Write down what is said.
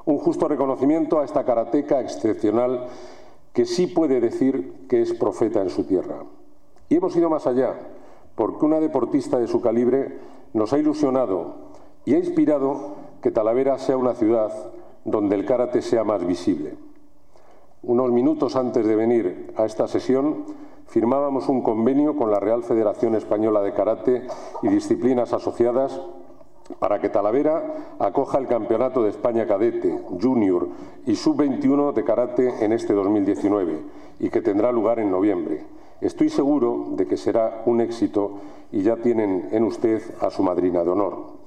Un justo reconocimiento a esta karateca excepcional que sí puede decir que es profeta en su tierra. Y hemos ido más allá, porque una deportista de su calibre nos ha ilusionado y ha inspirado que Talavera sea una ciudad donde el karate sea más visible. Unos minutos antes de venir a esta sesión, firmábamos un convenio con la Real Federación Española de Karate y disciplinas asociadas para que Talavera acoja el Campeonato de España Cadete, Junior y Sub-21 de Karate en este 2019 y que tendrá lugar en noviembre. Estoy seguro de que será un éxito y ya tienen en usted a su madrina de honor.